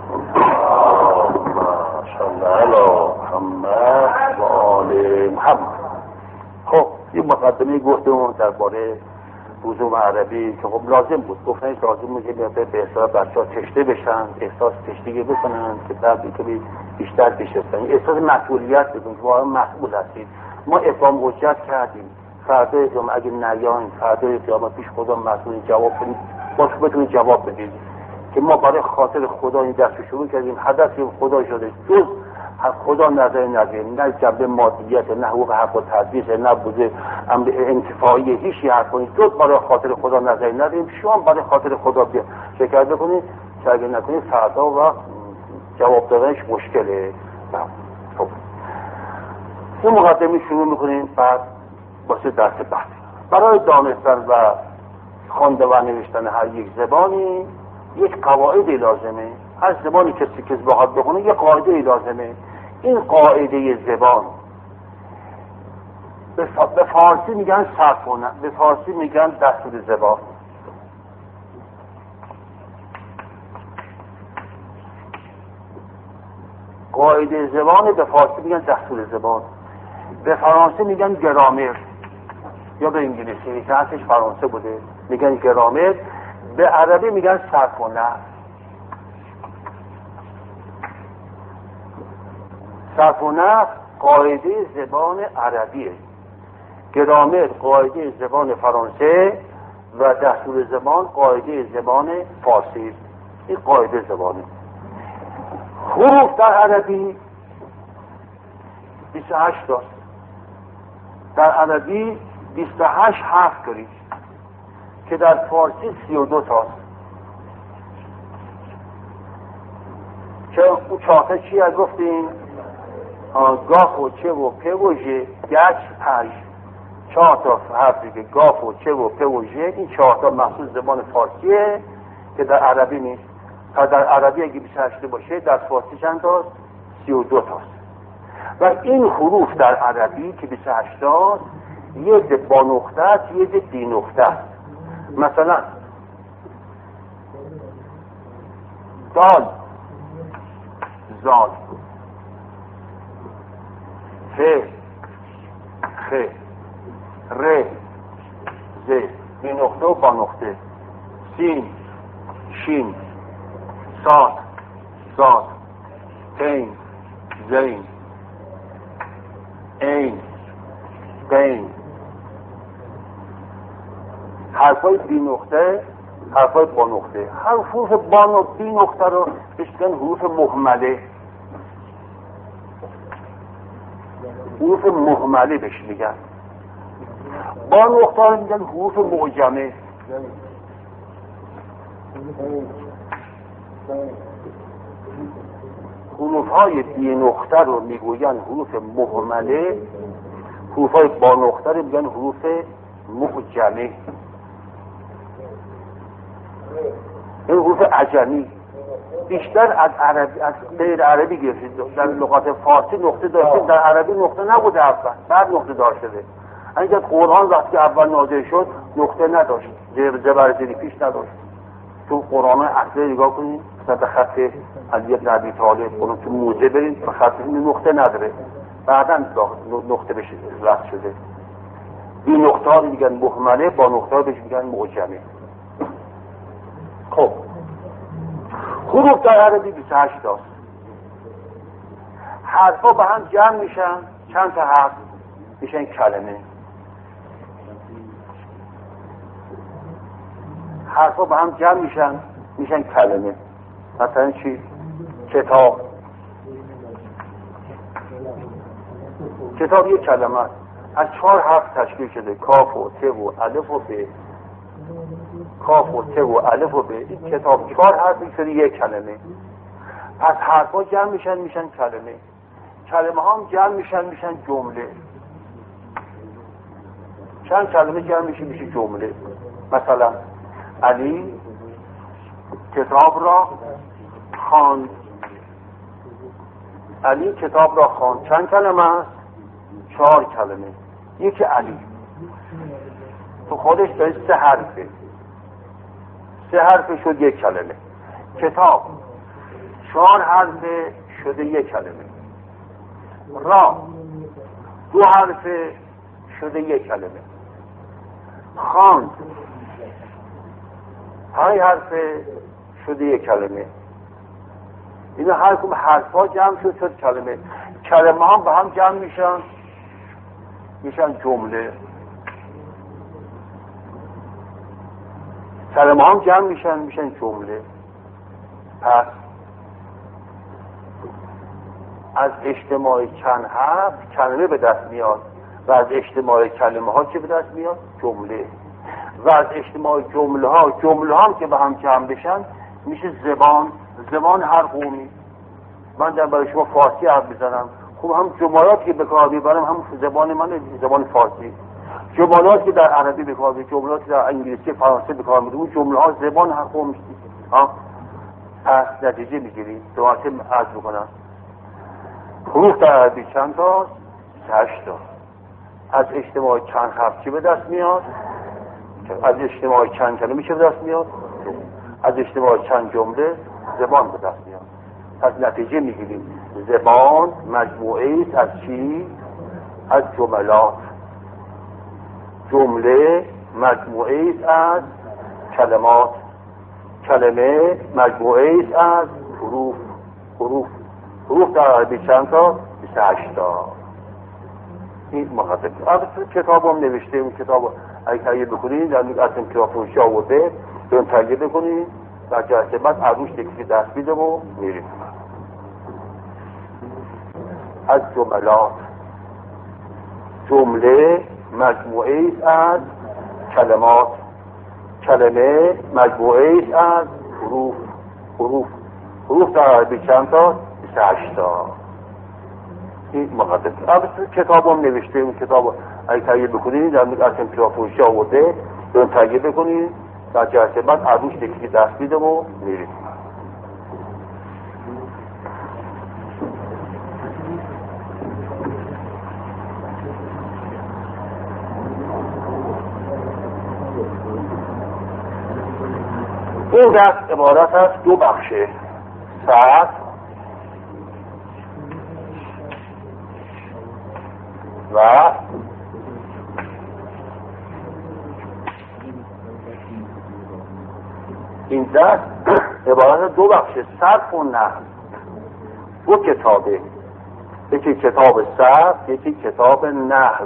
صلی علی محمد و آل محمد. خب این مقدمه گفتم درباره لزوم عربی که خب لازم بود، گفتن لازم بود که به احساس بچه‌ها تشنه بشن، احساس تشنگی بکنن که بعد که بیشتر بشن، احساس مسئولیت بکنن که واقعا مسئول هستید. ما اقدام حجت کردیم، فردا اگه نیاین فردا قیامت پیش خدا مسئول جواب بدید، باش بتونید جواب بدید که ما برای خاطر خدا این درس شروع کردیم، هدف خدا شده جز خدا نظر نداریم، نه جنبه مادیت، نه حقوق حق و تدریس، نه بوده امر انتفاعی، هیچی حرف کنید جز برای خاطر خدا نظر نداریم. شما برای خاطر خدا بیا شرکت بکنید که اگه نکنید فردا و جواب دادنش مشکله. خب این مقدمه شروع میکنیم، بعد واسه درس بعد برای دانستن و خوانده و نوشتن هر یک زبانی یک قواعدی لازمه. هر زبانی کسی که بخواد بخونه یک قاعده لازمه. این قاعده زبان به فارسی میگن صرف و نحو، به فارسی میگن دستور زبان. قاعده زبان به فارسی میگن دستور زبان، به فرانسه میگن گرامر، یا به انگلیسی که اصلش فرانسه بوده میگن گرامر، به عربی میگن صرف و نحو. صرف و نحو قاعده زبان عربیه، گرامر قاعده زبان فرانسه و دستور زبان قاعده زبان فارسی. این قاعده زبانه. حروف در عربی 28 تا، در عربی 28 حرف دارید که در فارسی 32 تاست. که اون 4 تا چی از گفتیم؟ گاف و چه و په و ژ، گچ پژ. 4 تا حرفی که گاف و چه و په و ژ، این 4 تا مخصوص زبان فارسیه که در عربی نیست. تا در عربی اگه 28 باشه در فارسی چند تاست؟ 32 تاست. و این حروف در عربی که 28 تاست یه ده با نقطه است، یه ده بی نقطه است. مثلا دال، زال، ف، خ، ر، ز، بی نقطه و با نقطه. سین، شین، صاد، زاد، تین، زین، این، بین. حرفای بی نقطه، حرفای با نقطه. حروف با بی نقطه رو بشکن حروف مهمله. حروف مهمله بهش میگن. با نقطه رو میگن حروف معجمه. حروف های بی نقطه رو میگوین حروف مهمله، حروف های با نقطه رو میگن حروف معجمه. این حروف عجمی بیشتر از عربی، از غیر عربی گرفتید. در لغات فارسی نقطه داشته، در عربی نقطه نبوده اول، بعد نقطه دار شده. اگر قرآن وقتی اول نازل شد نقطه نداشت، زبر زیری پیش نداشت. تو قرآن اصلی نگاه کنید، مثلا به خط علی بن ابی طالب قرآن تو موزه برید به خط نقطه نداره، بعدا نقطه بشه رفت شده. این نقطه ها میگن مهمله، با نقطه ها بهش میگن معجمه. خب حروف در عربی 28 تاست. حرفا به هم جمع میشن، چند تا حرف میشن کلمه. حرفا به هم جمع میشن کلمه. مثلا چی؟ کتاب. کتاب یک کلمه است، از 4 حرف تشکیل شده، کاف و ت و الف و ب. کاف و ت و الف و ب. این کتاب 4 حرف شده یک کلمه. پس حرفا جمع میشن کلمه. کلمه ها هم جمع میشن جمله. چند کلمه جمع میشه جمله. مثلا علی کتاب را خواند. علی کتاب را خواند چند کلمه است؟ 4 کلمه. یکی علی تو خودش داره 3 حرفه. 3 حرفه شد یک کلمه. کتاب 4 حرفه شده یک کلمه. را 2 حرفه شده یک کلمه. خواند 5 حرفه شده یک کلمه. اینا هر کدوم حرفا جمع شد کلمه. کلمه ها به هم جمع میشن جمله. کلمه ها جمع میشن جمله. پس از اجتماع چند حرف کلمه به دست میاد و از اجتماع کلمه ها چه به دست میاد؟ جمله. و از اجتماع جمله ها که به هم جمع بشن میشه زبان. زبان هر قومی. من در برای شما فارسی حرف بزنم، خب هم جملاتی که به کار میبرم هم زبان من، زبان فارسی. جملاتی که در عربی به کار میبرم، جملاتی در انگلیسی، فرانسه به کار میبرم، اون جمله ها زبان حق و میشتی. پس نتیجه میگیریم. دوباره عرض میکنم حروف در عربی چند تا؟ 8 تا. از اجتماع چند حرف چی به دست میاد؟ از اجتماع چند کلمه چی به دست میاد؟ از اجتماع چند جمله زبان به دست میاد. پس نتیجه میگیریم زبان مجموعه است از چی؟ از جملات. جمله مجموعه است از کلمات. کلمه مجموعه است از حروف. حروف در عربی چند تا؟ 28 تا. این مقدمه. البته کتاب هم نوشته، اون کتاب اگه تهیه بکنید در اصلا کتاب فروشی آورده، اون تهیه بکنید و جلسه بعد عروش تکسی دست میدم و میریم. از جملات. جمله مجموعه است از کلمات. کلمه مجموعه است از حروف در عربی چند تا؟ 28 تا. این مقدمه. البته کتاب هم نوشته، اون کتاب اگه تهیه بکنید در اصلا کتاب فروشی آورده، اون تهیه بکنید و جلسه بعد عروش تکسی دست میدم و میریم. این دست عبارت از 2 بخشه: سطر و این دست عبارت از 2 بخشه: صرف و نحو. 2 کتابه، یکی کتاب صرف، یکی کتاب نحو.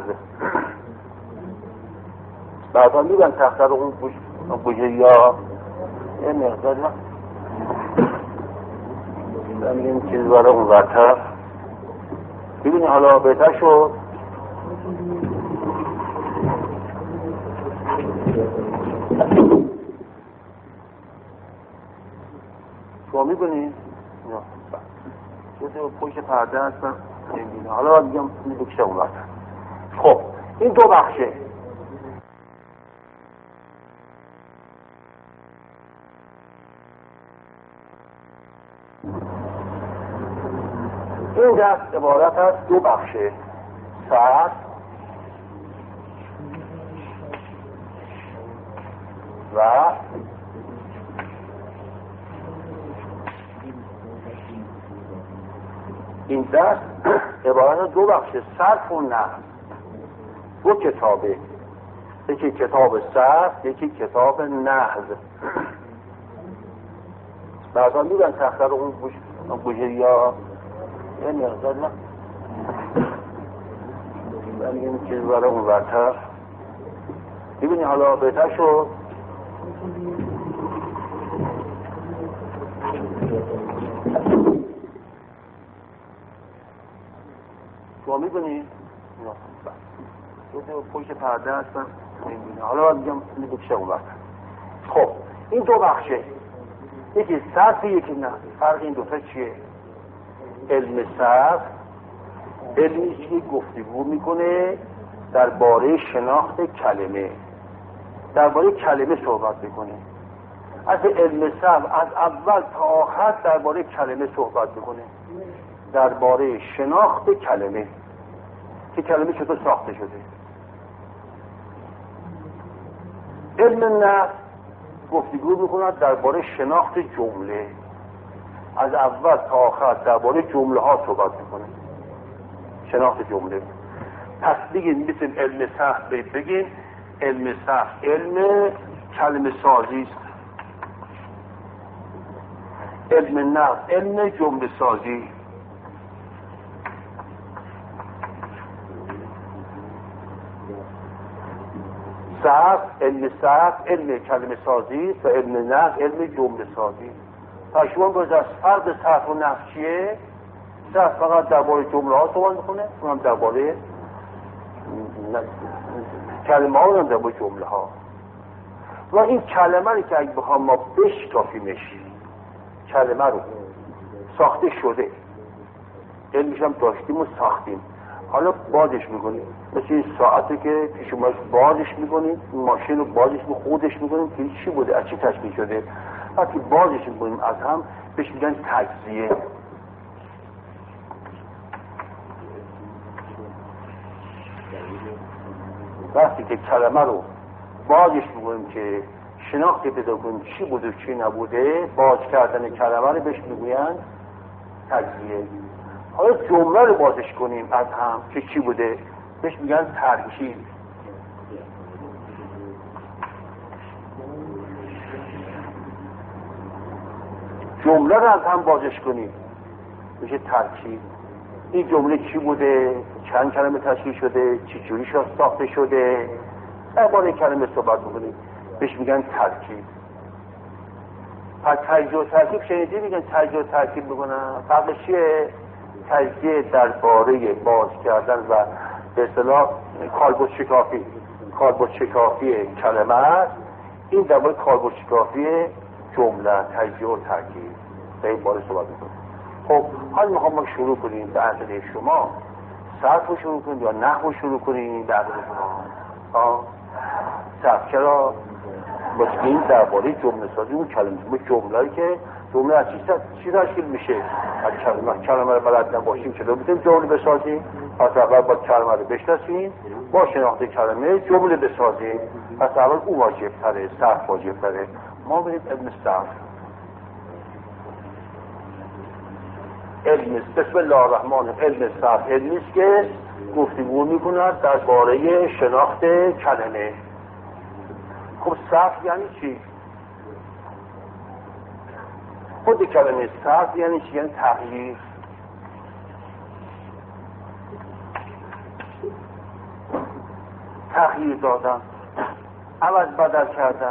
بعدا میگن تختر اون بوجه یا یه مقدار من میگم چیز برای اون ورطر ببینی حالا بهتر شد. شما میبینی جزء پشت پرده هستن نمیبینی. حالا میگم بکشه اون ورطر. خب این 2 بخشه. این دست عبارت از 2 بخشه: سطر و این دست عبارت از 2 بخشه: صرف و نحو. 2 کتابه، یکی کتاب صرف، یکی کتاب نحو. بعدا میگن تختر اون بوجه یا یه مقدار من میگم چیز برای اون ورطر ببینی حالا بهتر شد. شما میبینی جزء پشت پرده هستن نمیبینی. حالا میگم بکشه اون ورطر. خب این 2 بخشه، یکی صرف یکی نه. فرق این 2 تا چیه؟ علم صرف علمی که گفتگو میکنه درباره شناخت کلمه، درباره کلمه صحبت میکنه. از علم صرف از اول تا آخر درباره کلمه صحبت میکنه، درباره شناخت کلمه که کلمه چطور ساخته شده. علم نحو گفتگو میکنه درباره شناخت جمله، از اول تا آخر درباره جمله ها صحبت میکنه، شناخت جمله. پس بگین مثل علم صرف بگین علم صرف علم کلمه سازی است، علم نحو علم جمله سازی. علم صرف علم کلمه سازی و علم نحو علم جمله سازی. تا شما باز از فرق صرف و نحو چیه؟ صرف فقط درباره جمله ها صحبت میکنه، اون هم درباره کلمه ها، هم درباره جمله ها. و این کلمه رو که اگه بخوام ما بشکافیمش، کلمه رو ساخته شده، علمش هم داشتیم و ساختیم، حالا بازش میکنیم. مثل این ساعته که پیش ما بازش میکنیم، ماشین رو بازش خودش میکنیم که چی بوده، از چی تشکیل شده. وقتی بازش میکنیم از هم بهش میگن تجزیه. وقتی که کلمه رو بازش میکنیم که شناختی پیدا کنیم چی بوده و چی نبوده، باز کردن کلمه رو بهش میگوین تجزیه. حالا جمله رو بازش کنیم از هم که چی بوده، بهش میگن ترکیب. جمله رو از هم بازش کنیم میشه ترکیب. این جمله چی بوده، چند کلمه تشکیل شده، چی جوری ساخته شده، درباره کلمه صحبت بکنیم بهش میگن ترکیب. پس تجزیه و ترکیب شنیدی میگن تجزیه و ترکیب بکنن. فرقش چیه؟ تجزیه درباره باز کردن و به اصطلاح کالبد شکافی کلمه است. این درباره کالبد شکافی جمله، تجزیه و ترکیب به این باره صحبت میکنیم. خب حالا میخوام ما شروع کنیم به عقیده شما، صرف رو شروع کنیم یا نحو رو شروع کنیم به عقیده شما. صرف چرا؟ این درباره جمله سازی اون جمله‌ای که جمله از چی تشکیل میشه؟ از کلمه رو بلد نباشیم چطور میتونیم جمله بسازیم؟ پس اول با کلمه رو بشناسیم، با شناخت کلمه جمله بسازیم. پس اول او واجب تره، صرف واجب تره. ما بریم ابن صرف. علم بسم الله الرحمن الرحیم. علم صرف علمی است که گفتگو میکند درباره شناخت کلمه. خب صرف یعنی چی؟ خود کلمه صرف یعنی چی؟ یعنی تغییر. تغییر دادن، عوض بدل کردن.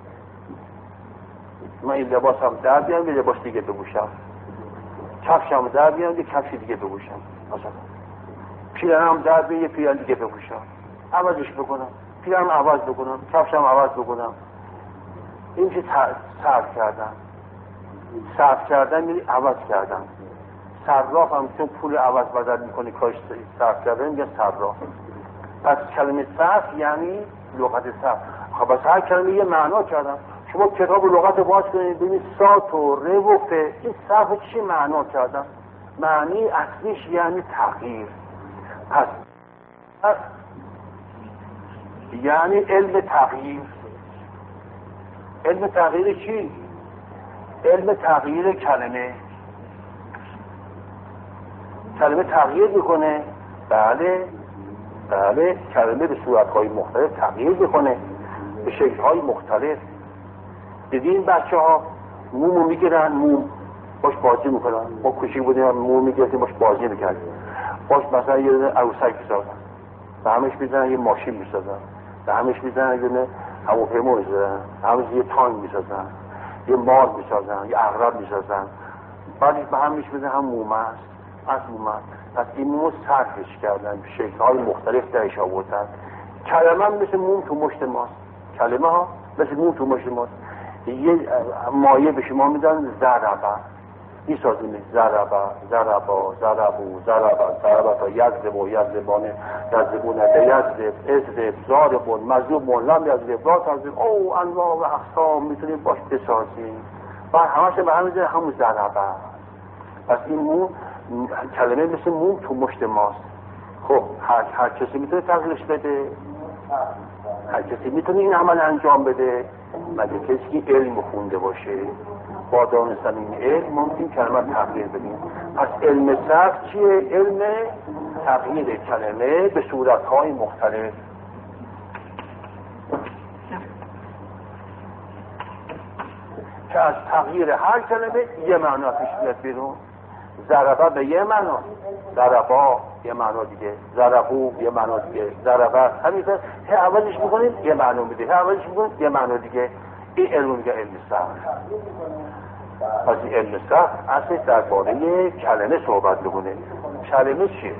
من این لباسم در بیارم یه لباس دیگه بپوشم، کفشم در بیارم یه کفش دیگه بپوشم، مثلا پیرنم در بیارم یه پیرن دیگه بپوشم، عوضش بکنم، پیرنم عوض بکنم، کفشم عوض بکنم. این چه صرف کردن. صرف کردن یعنی عوض کردن. صراف هم چون پول عوض بدل میکنه کاش صرف کردن میگه صراف. پس کلمه صرف یعنی لغت صرف. خب پس هر کلمه یه معنا کردن. شما کتاب لغت باز کنید ببینید سات و ر و ف، این صرف چی معنا کردن؟ معنی اصلیش یعنی تغییر. پس یعنی علم تغییر. علم تغییر چی؟ علم تغییر کلمه. کلمه تغییر میکنه. بله کلمه به صورتهای مختلف تغییر میکنه، به شکلهای مختلف. دیدین بچه ها مومو میگیرن، موم باش بازی میکنن. ما کوچیک بودیم موم میگیریم باش بازی میکردیم. باش مثلا یه دونه عروسک میسازن، به همش میزنن یه ماشین میسازن، به همش میزنن یه دونه هواپیما میسازن، همش یه تانک میسازن، یه مار میسازن، یه عقرب میسازن. بعدش به همش میزنن هم موم است، از موم است. پس این موم صرفش کردن، شکل‌های مختلف درش آوردن. کلمه مثل موم تو مشت ماست. کلمه ها مثل موم تو مشت ماست. یه مایه به شما میدن ضربه، این سازونه ضربه، ضربا، ضربو، ضربه تا یضربو، یضربانه، یضربونه، یضرب، اضرب، ضاربون، مضروبون، لم یضرب، لا تضرب. او انواع و اقسام میتونیم باش بسازیم و همش به همین همون ضربه. پس این موم کلمه مثل موم تو مشت ماست. خب هر کسی میتونه تغییرش بده، هر کسی میتونه این عمل انجام بده، مگه کسی که علم خونده باشه. با دانستن این علم ممکن کلمه تغییر بدیم. پس علم صرف چیه؟ علم تغییر کلمه به صورتهای مختلف. که از تغییر هر کلمه یه معنا پیش بیاد بیرون. ضربه به یه معنا، ضربا یه معنا دیگه، ضربو یه معنا دیگه، ضربه همینطور هی عوضش میکنیم یه معنا میده، هی عوضش میکنیم یه معنا دیگه. این علم میگه علم صرف. پس این علم صرف اصلا درباره کلمه صحبت میکنه. کلمه چیه؟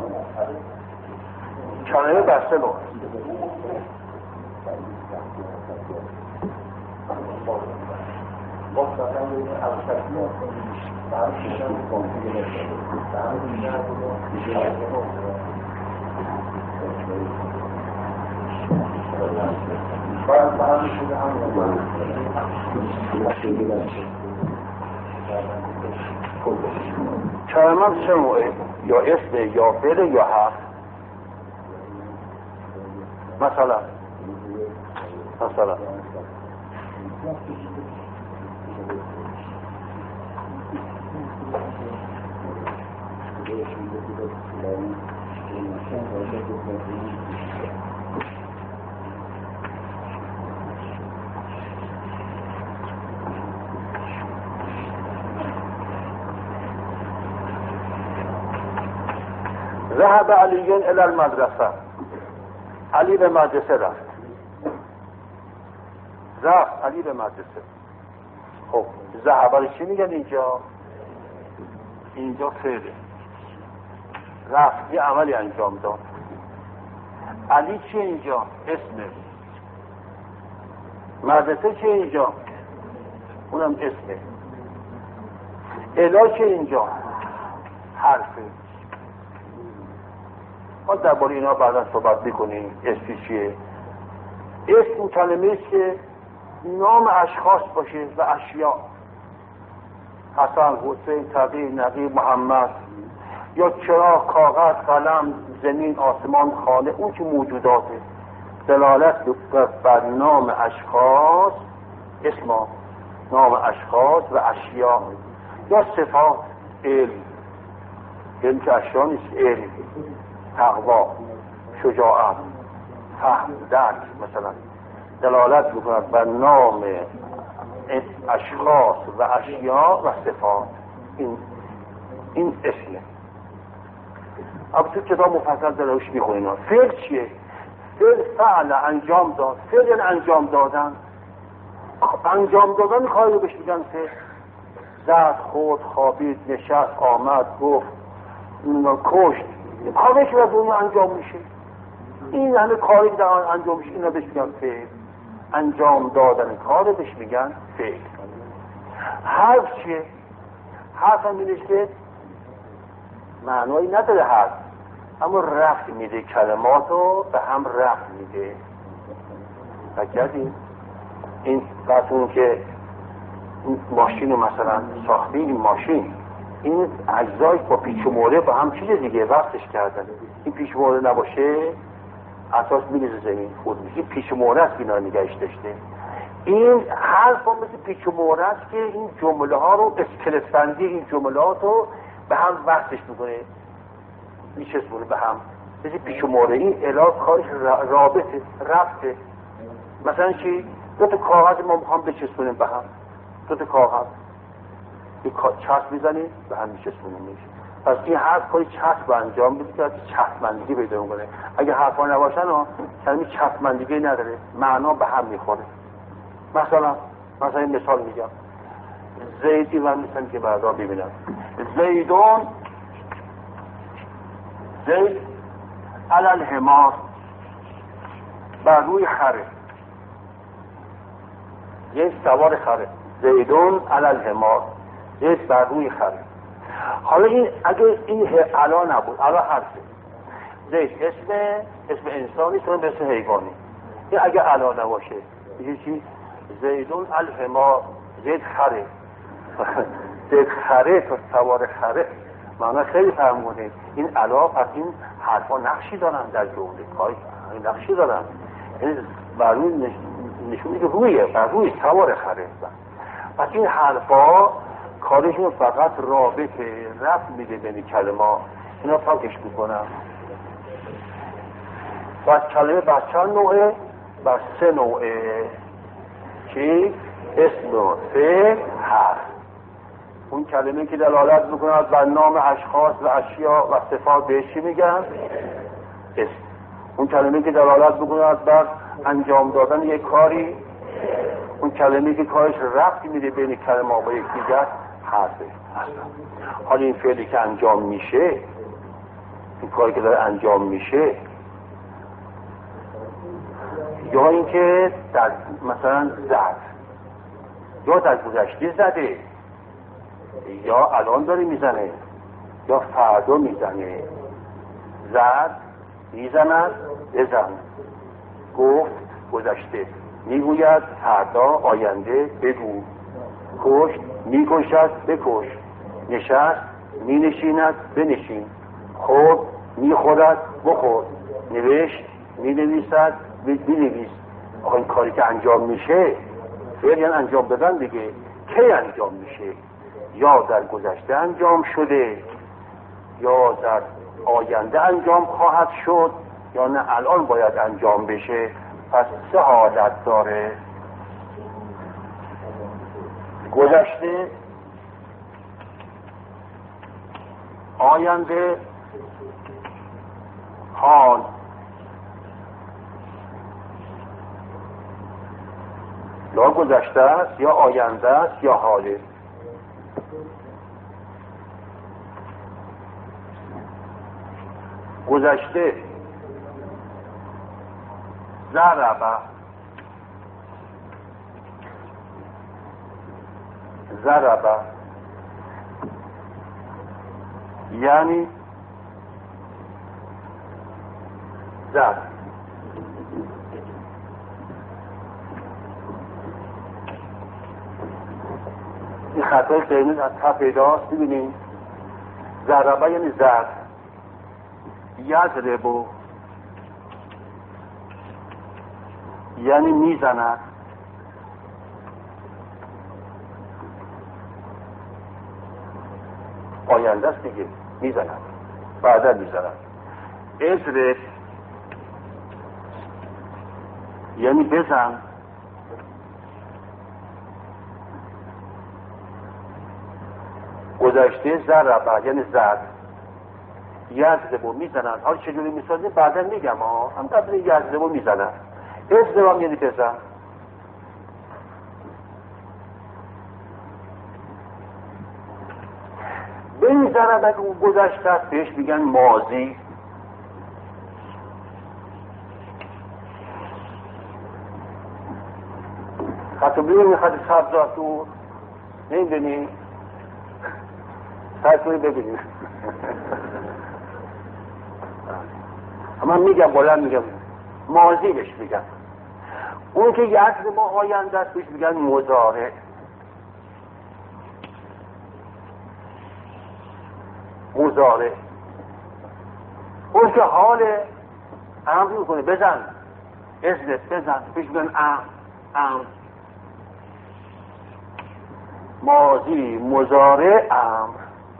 کلمه بسته نوع. کلمه چه نوعه؟ یا اسم یا فعل یا حرف. مثلا ذهب علی الی المدرسه، علی به مدرسه رفت علی به مدرسه. خب ذهب رو چی میگن اینجا فعله، رفت یه عملی انجام داد. علی چی اینجا؟ اسمه. مدرسه چی اینجا؟ اونم اسمه. الی چی اینجا؟ حرفه. ما درباره اینا بعدا صحبت میکنیم. اسم چیه؟ اسم کلمه است که نام اشخاص باشه و اشیاء، حسن، حسین، تقی، نقی، محمد، یا چراغ، کاغذ، قلم، زمین، آسمان، خانه، اون که موجوداته، دلالت بر نام اشخاص، اسم نام اشخاص و اشیاء، یا صفات، علم که اشیاء نیست، علم، تقوا، شجاعت، فهم، درک، مثلا دلالت میکند بر نام اشخاص و اشیاء و صفات. این اسمه. اب تو کتاب مفصل دلوش میخونیم. فعل چیه؟ فعل انجام داد. فعل انجام دادن، انجام دادن کاری رو بهش میگن فعل. زد، خورد، خوابید، نشست، آمد، گفت، کشت، کاری که از اون انجام میشه. این همه کاری که در انجام میشه اینا بهش میگن فعل. انجام دادن کار بهش میگن فعل. حرف چیه؟ حرف هم اینه که معنایی نداره حرف، اما رفت میده، کلمات رو به هم رفت میده. فکردیم این بسون که ماشین رو مثلا ساختی، این ماشین این اجزای با پیچ و موره با هم چیز دیگه وقتش کردن. این پیچ و موره نباشه اساس میریزه زمین، خود میشه. پیچ و موره است اینا نگهش داشته. این حرف هم مثل پیچ و موره است که این جمله ها رو، اسکلت بندی این جملات رو به هم وصلش میکنه، میچسبونه به هم. مثل پیچ و موره. این علاوه کارش رابطه، ربطه. مثلا چی؟ دو تا کاغذ ما میخوام بچسبونیم به هم. دو تا کاغذ یک چسب میزنیم به هم میچسبونیم میشه. پس این حرف کاری چسب انجام میده که چسبندگی پیدا کنه. اگه حرفا نباشن کلمه چسبندگی نداره، معنا به هم میخوره. مثلا این مثال میگم. زیدی من میسن که بعدا ببینم. زید علی الحمار، بر روی خره. زید سوار خره. زیدون علی الحمار، زید بر روی خره. حالا این اگه این علا نبود، علا حرفه. زید اسم انسانی است، به اسم حیوانی. این اگه علا نباشه میشه چی؟ زیدون الحمار، زید خره. زید خره تا سوار خره، معنا خیلی فهمونه. این علا، پس این حرفا نقشی دارن در جمله، کاری نقشی دارن. این بر روی نشون میده رویه، بر روی سوار خره. پس این حرفا کارشون فقط رابطه، رفت میده بین کلمات. اینا پاکش میکنم. پس کلمه بر چند نوعه؟ بر 3 نوعه. چی؟ اسم و فعل، حرف. اون کلمه که دلالت میکنه بر نام اشخاص و اشیاء و صفات بهش چی میگن؟ اسم. اون کلمه که دلالت میکنه بر انجام دادن یک کاری، اون کلمه که کارش ربطی میده بین کلمات با یکدیگر، حرفه. حالا این فعلی که انجام میشه، این کاری که داره انجام میشه، یا اینکه در مثلا زد یا در گذشته زده، یا الان داره میزنه، یا فردا میزنه. زد، میزند، بزن. گفت، گذشته. میگوید، فردا، آینده، بگو. کشت، میکشد، بکش. نشست، مینشیند، بنشین. خورد، میخورد، بخور. نوشت، مینویسد، بنویس. آقا این کاری که انجام میشه فعلا انجام بدن دیگه. کی انجام میشه؟ یا در گذشته انجام شده، یا در آینده انجام خواهد شد، یا نه الان باید انجام بشه. پس سه حالت داره: گذشته، آینده، حال. یا گذشته است، یا آینده است، یا حاله. گذشته: ضربه، ضربه یعنی زد. این خطای قرمز از ته پیداست. ببینید، ضربه یعنی زد. یضرب یعنی میزند. آینده است دیگه، میزند، بعدا میزند. اضرب یعنی بزن. گذشته ضربه یعنی زد. یضرب میزنند. حالا چجوری میسازه بعدا میگم. هم قبل یضرب میزنند. اضرب یعنی بزن. بمیزنند اگه اون گذشته است بهش میگن ماضی. خطو بیرون خط سبزاتور نمیدونی سرطوری ببینیم. اما میگم بلند میگم ماضی بهش میگن. اون که یزد ما آینده است بهش میگن مضارع. مضارع. اون که حال امر میکنه بزن، اضرب بزن، بهش میگن امر. ماضی، مضارع، امر.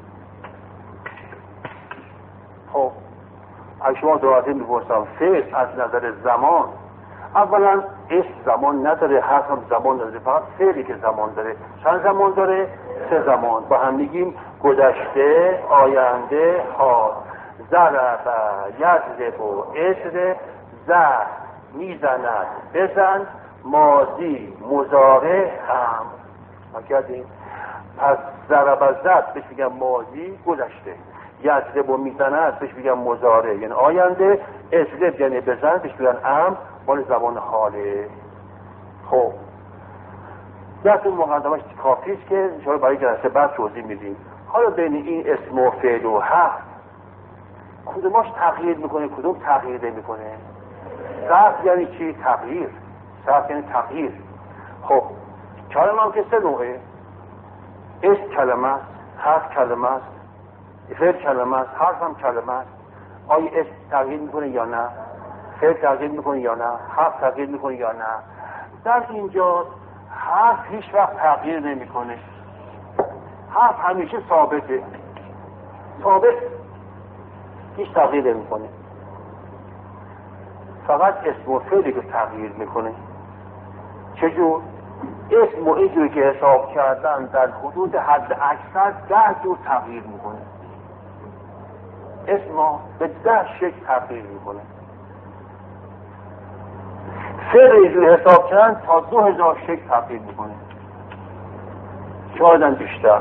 خب از شما دوباره میپرسم فعل از نظر زمان، اولا اسم زمان نداره، حرف هم زمان نداره، فقط فعلی که زمان داره. چند زمان داره؟ 3 زمان. با هم میگیم گذشته، آینده، حال. ضرب، یضرب و اضرب. زد، میزند، بزن. ماضی، مضارع، امر. کردیم. پس ضرب زد بهش میگم ماضی، گذشته. یضرب و میزند بهش میگم مضارع یعنی آینده. اضرب یعنی بزن بهش میگن امر، مال زبان حاله. خب درتون مقدمش کافی است که انشاءالله برای جلسه بعد توضیح میدیم. حالا بین این اسم و فعل و حرف کدوماش تغییر میکنه کدوم تغییر نمیکنه؟ صرف یعنی چی؟ تغییر. صرف یعنی تغییر. خب کلمه هم که 3 نوعه. اسم کلمه است، حرف کلمه است، فعل کلمه است، حرف هم کلمه است. آیا اسم تغییر میکنه یا نه؟ فعل تغییر میکنه یا نه؟ حرف تغییر میکنه یا نه؟ در اینجا حرف هیچ وقت تغییر نمیکنه. حرف همیشه ثابته. ثابت، هیچ تغییر نمیکنه. فقط اسم و فعلی که تغییر میکنه. چجور؟ اسم و اینجوری که حساب کردن در حدود حد اکثر 10 جور تغییر میکنه. اسم به 10 شکل تغییر میکنه. فعل اینجوری حساب کردن تا 2000 شکل تغییر میکنه. شایدن بیشتر.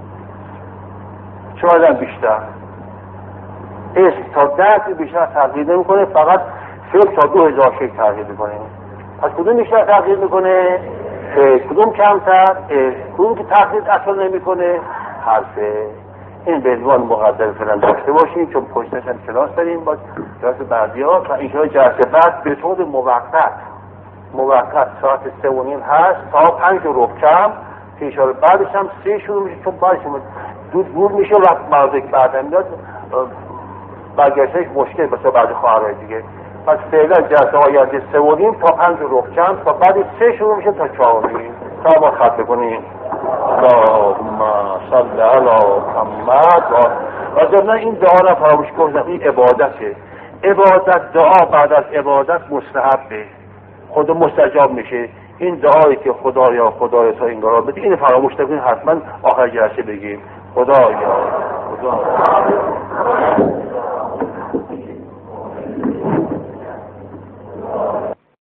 اسم تا 10 بیشتر تغییر نمیکنه، فقط فعل تا 2000 شکل تغییر میکنه. پس کدوم بیشتر تغییر میکنه؟ کدوم کمتر؟ کدوم که تقلید اصلا نمیکنه؟ حرفه. این به عنوان مقدر فعلا داشته باشیم، چون پشتش هم کلاس داریم با کلاس بعدی‌ها و انشاءالله جلسه بعد به طور موقت ساعت 3:30 هست تا 5:15 کم که انشاءالله بعدش هم 3 شروع میشه، چون بعدش دور میشه و موضوعی که بعد میاد برگشتش مشکل بسه بعد خواهرهای دیگه. پس فعلا جلسه آینده 3:30 تا 5:15 کم تا بعد 3 شروع میشه تا 4 تا ما ختم کنیم. اللهم صل علی محمد. و ضمن این دعا را فراموش کنید، این عبادته. عبادت، دعا بعد از عبادت مستحبه، خود مستجاب میشه. این دعایی که خدایا تا این را بده، این فراموش نکنید، حتما آخر جلسه بگیم خدایا